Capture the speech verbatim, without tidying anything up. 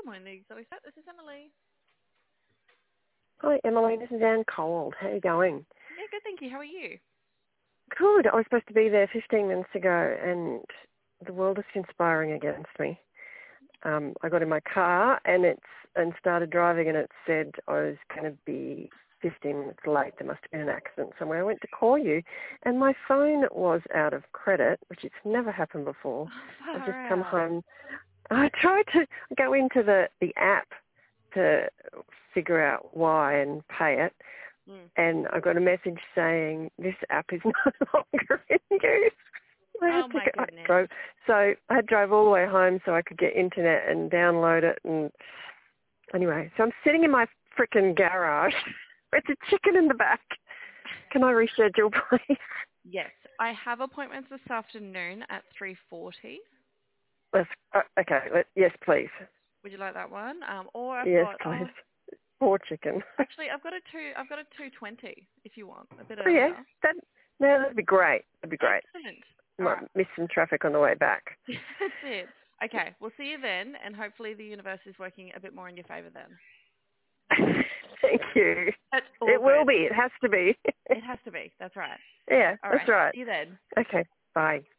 morning, Zoe. This is Emily. Hi, Emily. This is Anne Cold. How are you going? Yeah, good, thank you. How are you? Good. I was supposed to be there fifteen minutes ago, and the world is conspiring against me. Um, I got in my car and it's and started driving, and it said I was going to be fifteen minutes late. There must have been an accident somewhere. I went to call you, and my phone was out of credit, which it's never happened before. Oh, I've just far come out. home. I tried to go into the, the app to figure out why and pay it. Mm. And I got a message saying this app is no longer in use. I had Oh, to my go, I goodness. drove, so I had to drive all the way home so I could get internet and download it. And anyway, so I'm sitting in my frickin' garage with a chicken in the back. Can I reschedule, please? Yes, I have appointments this afternoon at three forty. Let's, uh, okay, let, yes, please. Would you like that one? Um, or I've Yes, got please. oh, Poor chicken. actually I've got a two. I've got a two twenty if you want a bit Oh, yeah, earlier. that, no, that'd be great. That'd be great. Excellent. All Might right, miss some traffic on the way back. that's it. Okay, we'll see you then, and hopefully the universe is working a bit more in your favour then. Thank you. That's all It will good. be. It has to be. It has to be. That's right. Yeah, All that's right. right. See you then. Okay, bye.